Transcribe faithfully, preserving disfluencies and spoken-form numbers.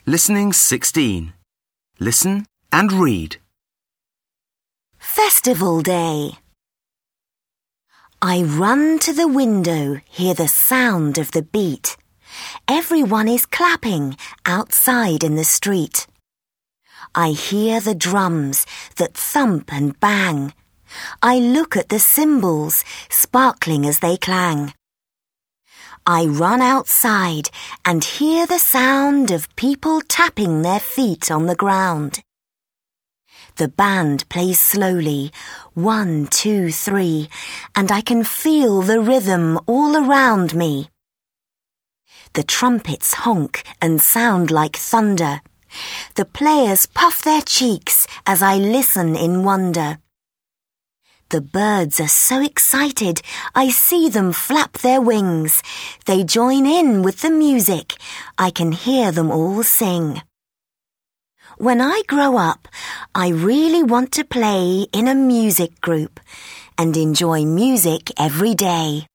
Listening sixteen. Listen and read. Festival Day. I run to the window, hear the sound of the beat. Everyone is clapping outside in the street. I hear the drums that thump and bang. I look at the cymbals sparkling as they clang. I run outside and hear the sound of people tapping their feet on the ground. The band plays slowly, one, two, three, and I can feel the rhythm all around me. The trumpets honk and sound like thunder. The players puff their cheeks as I listen in wonder. The birds are so excited, I see them flap their wings. They join in with the music. I can hear them all sing. When I grow up, I really want to play in a music group and enjoy music every day.